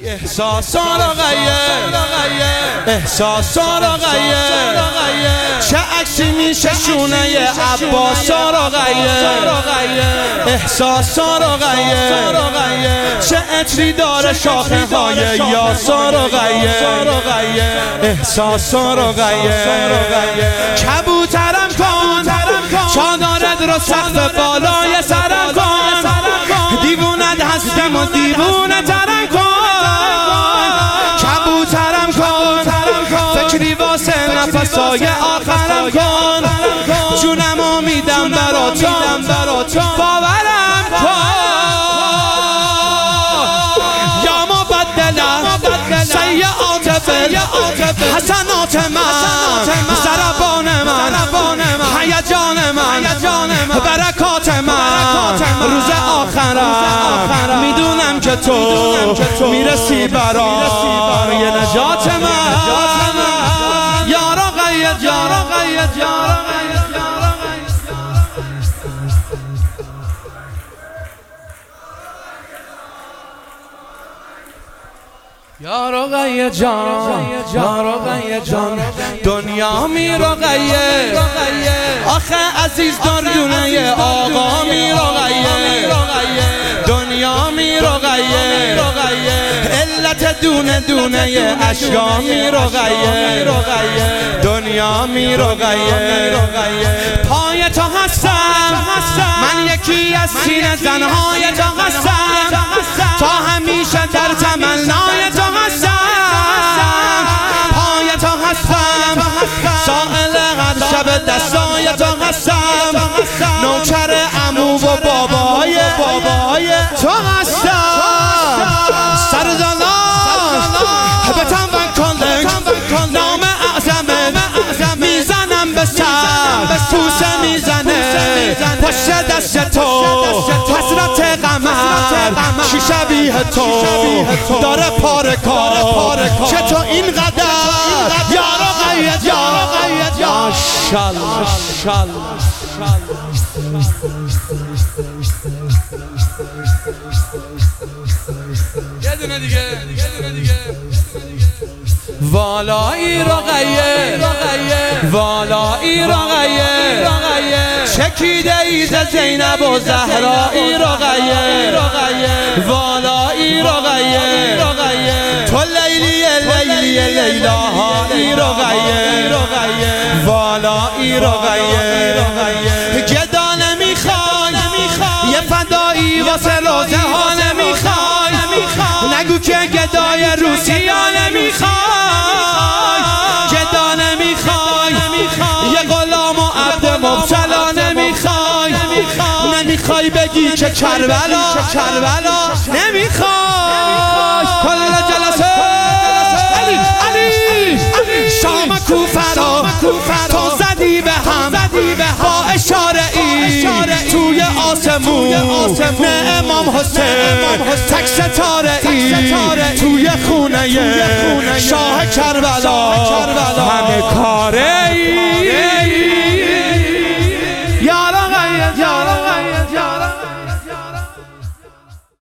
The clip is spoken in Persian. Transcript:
احساسا را غیر، احساسا را غیر، چه عکسی میشه شونه عباسا را غیر، احساسا را غیر، چه عطری داره شاخه های یاسا را غیر، احساسا را غیر، کبوترم کن چادرت رو سقف بالای سرم کن، دیوونت هستم و دیوونه ترم کن، کبوترم کن فکری واسه نفسای آخرم کن، جونمو میدم براتون باورم کن، یا مبدل سیئات حسنات من، ضربان من، هیجان من، برکات من، روز آخرم میدونم که تو میرسی برای نجات من، یارا قید یارا قید یارا یارو غیر جان، یارو غیر جان، دنیا میرو غیر، آخه عزیز دردونه آقا میرو غیر، دنیا میرو غیر، علت دونه دونه اشیا میرو غیر، دنیا میرو غیر، پای تو هستم من یکی از سینه زنهای تو هستم، تا همیشه در تمنای تو هستم، پای تو هستم، سائل هر شب دستای تو هستم، نوکر عمو و بابای تو هستم، سرزنان به تنبن کن نام اعظمه، میزنم به سر پوسه میزنه پشت دست تو، حسرت قمر چی شبیه تو داره پاره کار، که تو اینقدر یارو قید یارا شال یه دونه دیگه والایی رو غیر، والایی رو غیر، چکیده ایز زینب و زهرایی رو غیر، والایی رو غیر، تو لیلی لیلاهایی رو غیر، والایی رو غیر، گدا نمیخوای یه فدایی واسه روزه ها نمیخوای، نگو که گدای روسیا نمیخوای، گدا نمیخوای یه غلام و عبد مبتلا نمیخوای، نمیخوای بگی که کربلا نمیخوای، کل جلسه علی شام کوفه تو زدی به هم با اشاره ای توی آسمون، نه امام حسین تک ستاره ای توی خونه شاه کربلا، همه کاره